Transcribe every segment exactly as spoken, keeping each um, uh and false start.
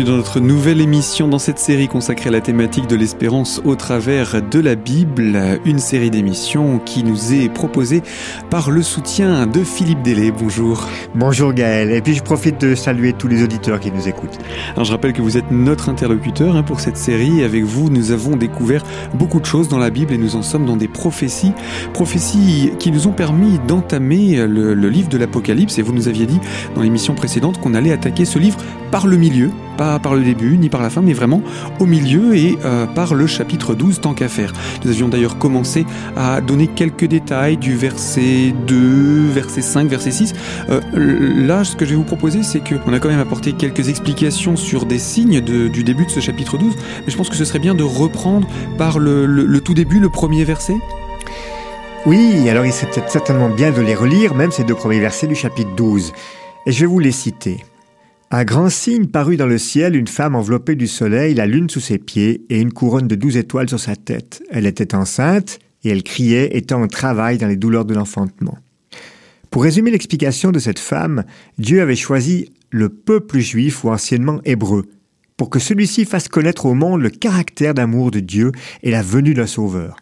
bienvenue dans notre nouvelle émission dans cette série consacrée à la thématique de l'espérance au travers de la Bible, une série d'émissions qui nous est proposée par le soutien de Philippe Dellet. Bonjour. Bonjour Gaël, et puis je profite de saluer tous les auditeurs qui nous écoutent. Alors je rappelle que vous êtes notre interlocuteur hein, pour cette série, et avec vous nous avons découvert beaucoup de choses dans la Bible et nous en sommes dans des prophéties, prophéties qui nous ont permis d'entamer le, le livre de l'Apocalypse, et vous nous aviez dit dans l'émission précédente qu'on allait attaquer ce livre par le milieu, pas par le début ni par la fin, mais vraiment au milieu et euh, par le chapitre douze, tant qu'à faire. Nous avions d'ailleurs commencé à donner quelques détails du verset deux, verset cinq, verset six. Euh, là, ce que je vais vous proposer, c'est qu'on a quand même apporté quelques explications sur des signes de, du début de ce chapitre douze, mais je pense que ce serait bien de reprendre par le, le, le tout début, le premier verset. Oui, alors il serait peut-être certainement bien de les relire, même ces deux premiers versets du chapitre douze. Et je vais vous les citer. Un grand signe parut dans le ciel, une femme enveloppée du soleil, la lune sous ses pieds et une couronne de douze étoiles sur sa tête. Elle était enceinte et elle criait, étant en travail dans les douleurs de l'enfantement. Pour résumer l'explication de cette femme, Dieu avait choisi le peuple juif ou anciennement hébreu pour que celui-ci fasse connaître au monde le caractère d'amour de Dieu et la venue d'un sauveur.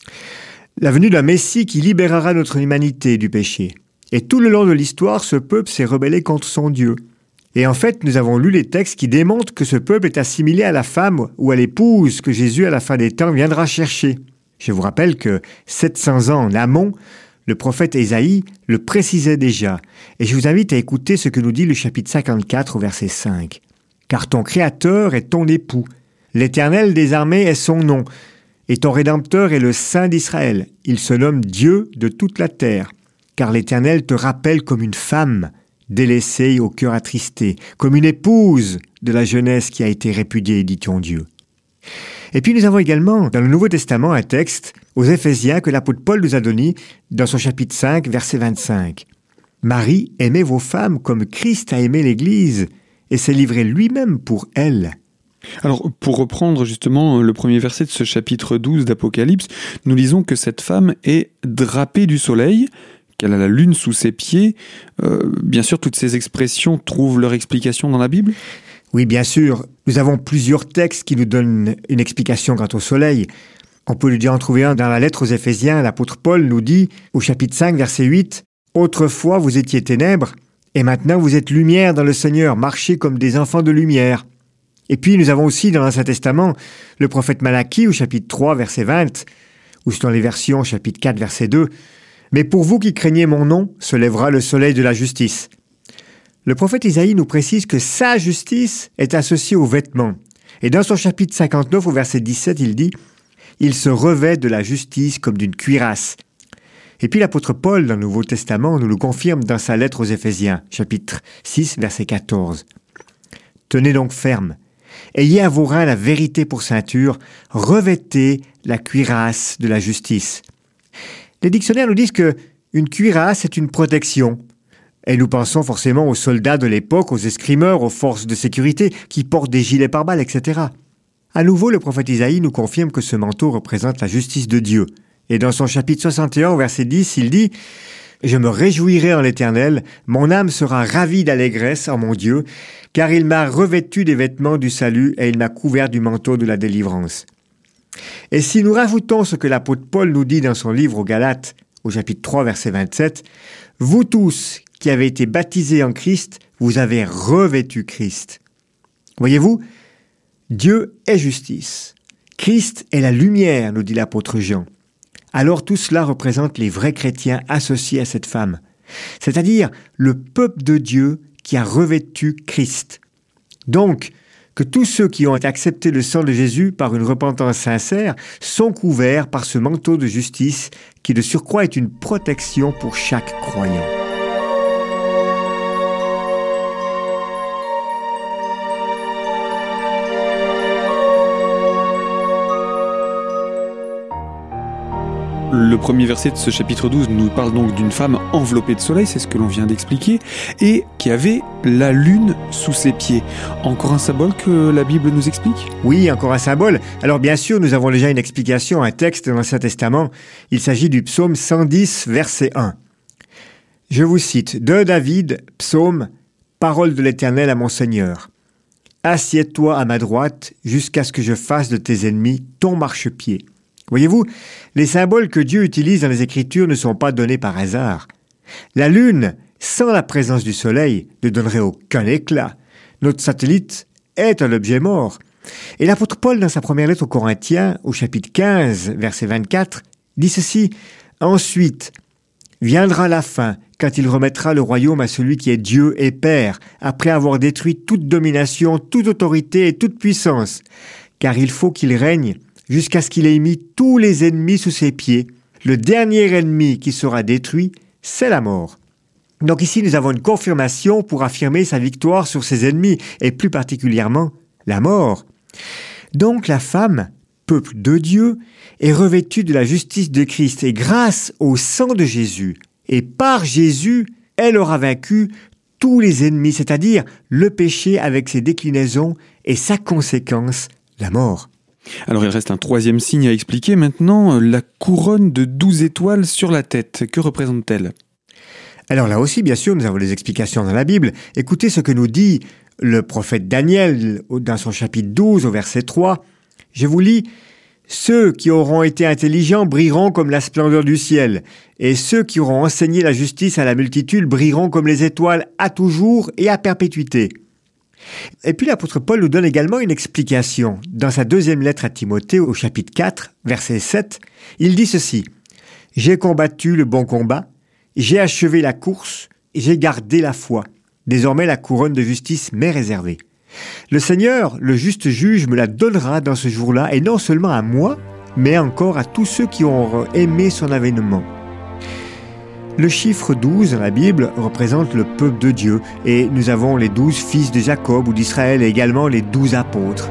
La venue d'un Messie qui libérera notre humanité du péché. Et tout le long de l'histoire, ce peuple s'est rebellé contre son Dieu. Et en fait, nous avons lu les textes qui démontrent que ce peuple est assimilé à la femme ou à l'épouse que Jésus, à la fin des temps, viendra chercher. Je vous rappelle que sept cents ans en amont, le prophète Ésaïe le précisait déjà. Et je vous invite à écouter ce que nous dit le chapitre cinquante-quatre au verset cinq. « Car ton Créateur est ton époux, l'Éternel des armées est son nom, et ton Rédempteur est le Saint d'Israël. Il se nomme Dieu de toute la terre, car l'Éternel te rappelle comme une femme, délaissée au cœur attristé, comme une épouse de la jeunesse qui a été répudiée, dit ton Dieu. » Et puis nous avons également dans le Nouveau Testament un texte aux Éphésiens que l'apôtre Paul nous a donné dans son chapitre cinq, verset vingt-cinq. « Marie, aimez vos femmes comme Christ a aimé l'Église et s'est livré lui-même pour elle. » Alors, pour reprendre justement le premier verset de ce chapitre douze d'Apocalypse, nous lisons que cette femme est drapée du soleil, qu'elle a la lune sous ses pieds. Euh, bien sûr, toutes ces expressions trouvent leur explication dans la Bible ? Oui, bien sûr. Nous avons plusieurs textes qui nous donnent une explication quant au soleil. On peut lui dire en trouver un dans la lettre aux Éphésiens. L'apôtre Paul nous dit, au chapitre cinq, verset huit, « Autrefois vous étiez ténèbres, et maintenant vous êtes lumière dans le Seigneur, marchez comme des enfants de lumière. » Et puis nous avons aussi dans l'Ancien Testament le prophète Malachie au chapitre trois, verset vingt, ou dans les versions chapitre quatre, verset deux, « Mais pour vous qui craignez mon nom, se lèvera le soleil de la justice. » Le prophète Isaïe nous précise que sa justice est associée aux vêtements. Et dans son chapitre cinquante-neuf, au verset dix-sept, il dit « Il se revêt de la justice comme d'une cuirasse. » Et puis l'apôtre Paul, dans le Nouveau Testament, nous le confirme dans sa lettre aux Éphésiens, chapitre six, verset quatorze. « Tenez donc ferme. Ayez à vos reins la vérité pour ceinture, revêtez la cuirasse de la justice. » Les dictionnaires nous disent que une cuirasse est une protection. Et nous pensons forcément aux soldats de l'époque, aux escrimeurs, aux forces de sécurité qui portent des gilets pare-balles, et cetera. À nouveau, le prophète Isaïe nous confirme que ce manteau représente la justice de Dieu. Et dans son chapitre soixante et un, verset dix, il dit « Je me réjouirai en l'Éternel, mon âme sera ravie d'allégresse en mon Dieu, car il m'a revêtu des vêtements du salut et il m'a couvert du manteau de la délivrance. » Et si nous rajoutons ce que l'apôtre Paul nous dit dans son livre aux Galates, au chapitre trois, verset vingt-sept, « Vous tous qui avez été baptisés en Christ, vous avez revêtu Christ. » Voyez-vous, Dieu est justice. Christ est la lumière, nous dit l'apôtre Jean. Alors tout cela représente les vrais chrétiens associés à cette femme, c'est-à-dire le peuple de Dieu qui a revêtu Christ. Donc, que tous ceux qui ont accepté le sang de Jésus par une repentance sincère sont couverts par ce manteau de justice qui de surcroît est une protection pour chaque croyant. Le premier verset de ce chapitre douze nous parle donc d'une femme enveloppée de soleil, c'est ce que l'on vient d'expliquer, et qui avait la lune sous ses pieds. Encore un symbole que la Bible nous explique ? Oui, encore un symbole. Alors bien sûr, nous avons déjà une explication, un texte dans l'Ancien Testament. Il s'agit du psaume cent dix, verset un. Je vous cite, de David, psaume, parole de l'Éternel à mon Seigneur. Assieds-toi à ma droite jusqu'à ce que je fasse de tes ennemis ton marchepied. Voyez-vous, les symboles que Dieu utilise dans les Écritures ne sont pas donnés par hasard. La lune, sans la présence du soleil, ne donnerait aucun éclat. Notre satellite est un objet mort. Et l'apôtre Paul, dans sa première lettre aux Corinthiens, au chapitre quinze, verset vingt-quatre, dit ceci: « Ensuite, viendra la fin, quand il remettra le royaume à celui qui est Dieu et Père, après avoir détruit toute domination, toute autorité et toute puissance. Car il faut qu'il règne jusqu'à ce qu'il ait mis tous les ennemis sous ses pieds. Le dernier ennemi qui sera détruit, c'est la mort. » Donc ici, nous avons une confirmation pour affirmer sa victoire sur ses ennemis, et plus particulièrement la mort. Donc la femme, peuple de Dieu, est revêtue de la justice de Christ, et grâce au sang de Jésus, et par Jésus, elle aura vaincu tous les ennemis, c'est-à-dire le péché avec ses déclinaisons et sa conséquence, la mort. Alors il reste un troisième signe à expliquer maintenant, la couronne de douze étoiles sur la tête. Que représente-t-elle ? Alors là aussi, bien sûr, nous avons des explications dans la Bible. Écoutez ce que nous dit le prophète Daniel dans son chapitre douze au verset trois. Je vous lis: « Ceux qui auront été intelligents brilleront comme la splendeur du ciel, et ceux qui auront enseigné la justice à la multitude brilleront comme les étoiles à toujours et à perpétuité. » Et puis l'apôtre Paul nous donne également une explication. Dans sa deuxième lettre à Timothée au chapitre quatre, verset sept, il dit ceci: « J'ai combattu le bon combat, j'ai achevé la course, j'ai gardé la foi. Désormais la couronne de justice m'est réservée. Le Seigneur, le juste juge, me la donnera dans ce jour-là, et non seulement à moi, mais encore à tous ceux qui auront aimé son avènement. » Le chiffre douze dans la Bible représente le peuple de Dieu, et nous avons les douze fils de Jacob ou d'Israël, et également les douze apôtres.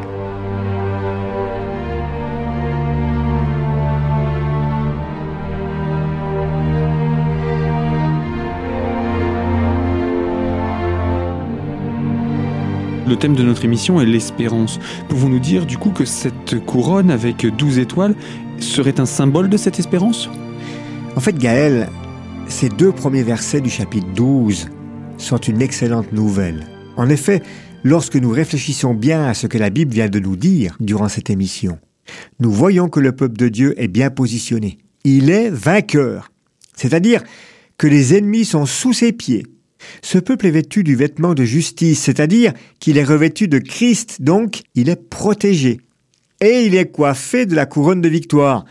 Le thème de notre émission est l'espérance. Pouvons-nous dire du coup que cette couronne avec douze étoiles serait un symbole de cette espérance ? En fait, Gaël, ces deux premiers versets du chapitre douze sont une excellente nouvelle. En effet, lorsque nous réfléchissons bien à ce que la Bible vient de nous dire durant cette émission, nous voyons que le peuple de Dieu est bien positionné. Il est vainqueur, c'est-à-dire que les ennemis sont sous ses pieds. Ce peuple est vêtu du vêtement de justice, c'est-à-dire qu'il est revêtu de Christ, donc il est protégé. Et il est coiffé de la couronne de victoire.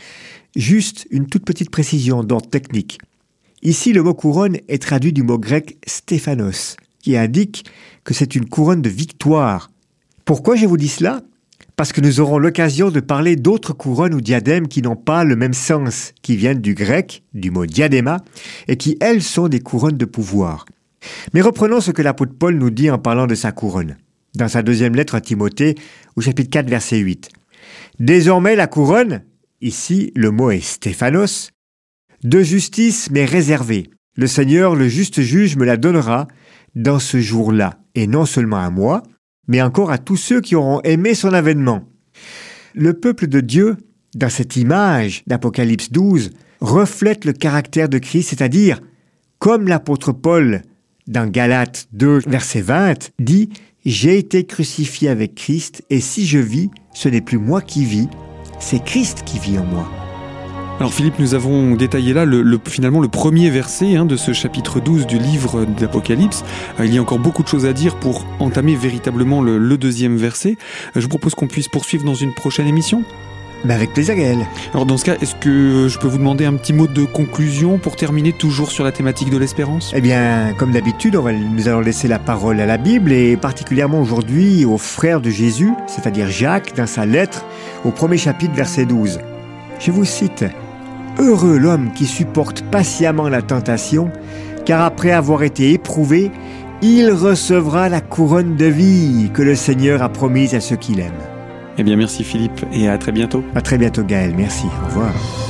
Juste une toute petite précision d'ordre technique. Ici, le mot couronne est traduit du mot grec stéphanos, qui indique que c'est une couronne de victoire. Pourquoi je vous dis cela ? Parce que nous aurons l'occasion de parler d'autres couronnes ou diadèmes qui n'ont pas le même sens, qui viennent du grec, du mot diadéma, et qui, elles, sont des couronnes de pouvoir. Mais reprenons ce que l'apôtre Paul nous dit en parlant de sa couronne. Dans sa deuxième lettre à Timothée, au chapitre quatre, verset huit. « Désormais la couronne, ici le mot est stéphanos, de justice m'est réservée. Le Seigneur, le juste juge, me la donnera dans ce jour-là, et non seulement à moi, mais encore à tous ceux qui auront aimé son avènement. » Le peuple de Dieu, dans cette image d'Apocalypse douze, reflète le caractère de Christ, c'est-à-dire, comme l'apôtre Paul, dans Galates deux, verset vingt, dit « J'ai été crucifié avec Christ, et si je vis, ce n'est plus moi qui vis, c'est Christ qui vit en moi. » Alors Philippe, nous avons détaillé là le, le, finalement le premier verset hein, de ce chapitre douze du livre d'Apocalypse. Euh, il y a encore beaucoup de choses à dire pour entamer véritablement le, le deuxième verset. Euh, je vous propose qu'on puisse poursuivre dans une prochaine émission. Ben avec plaisir, Gaël. Alors dans ce cas, est-ce que je peux vous demander un petit mot de conclusion pour terminer toujours sur la thématique de l'espérance ? Eh bien, comme d'habitude, on va, nous allons laisser la parole à la Bible et particulièrement aujourd'hui au frère de Jésus, c'est-à-dire Jacques, dans sa lettre au premier chapitre, verset douze. Je vous cite. « Heureux l'homme qui supporte patiemment la tentation, car après avoir été éprouvé, il recevra la couronne de vie que le Seigneur a promise à ceux qui l'aiment. » Eh bien merci Philippe et à très bientôt. À très bientôt Gaël, merci, au revoir.